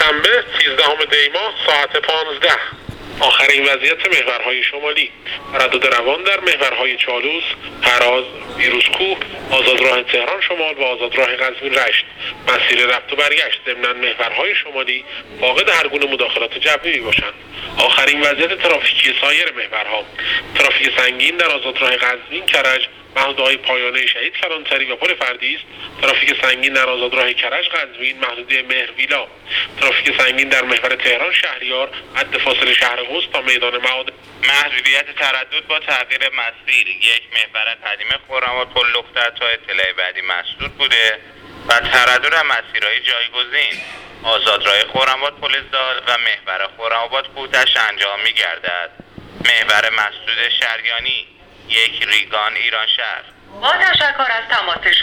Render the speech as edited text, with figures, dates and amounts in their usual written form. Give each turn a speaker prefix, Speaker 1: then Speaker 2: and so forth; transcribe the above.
Speaker 1: شنبه 13 دی ماه ساعت 15. آخرین وضعیت محورهای شمالی: تردد روان در محورهای چالوس، هراز، ویروزکوه، آزادراه تهران شمال و آزادراه قزوین رشت. مسیر رفت و برگشت ضمن محورهای شمالی فاقد هر گونه مداخلات جوی میباشند. آخرین وضعیت ترافیکی سایر محورها: ترافیک سنگین در آزادراه قزوین کرج محدودهای پایانه شهید کلانتری و پل فردیس، ترافیک سنگین در آزادراه کرج قزوین محدوده مهرویلا، ترافیک سنگین در محور تهران شهریار حد فاصله شهر قدس تا میدان معادن.
Speaker 2: محدودیت تردد با تغییر مسیر: یک محور قدیم خرم‌آباد پل لخت تا اطلاع بعدی مسدود بوده و تردد مسیرهای جایگزین: آزادراه خرم‌آباد پل زال و محور خرم‌آباد کوتش انجام می‌گردد. محور مسدود شریانی: یک ریگان ایران شهر.
Speaker 3: با تشکر از تماس